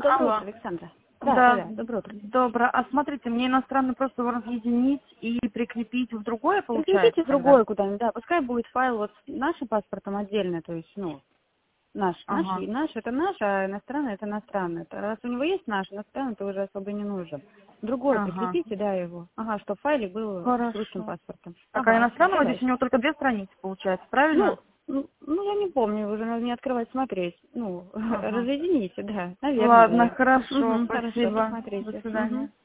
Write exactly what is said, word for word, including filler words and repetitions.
Доброе Алло. утро, Александра. Да, Да, да, да, доброе утро. добро. А смотрите, мне иностранный просто разъединить и прикрепить в другое получается Прикрепите в тогда? другое куда-нибудь, да, пускай будет файл вот с нашим паспортом отдельно, то есть, ну, наш, наш, Ага. и наш это наш, а иностранный это иностранный. Это раз у него есть наш, иностранный, то уже особо не нужен. Другой Ага. прикрепите, да, его. Ага, чтобы в файле был с русским Хорошо. паспортом. Так, а Ага, иностранного здесь у давайте. него только две страницы получается, правильно? Ну, ну, ну, я не помню, уже надо не открывать, смотреть. Ну, Ага. разъедините, да, наверное, Ладно, две. хорошо, Угу, хорошо, спасибо. До посмотрите. свидания. Угу.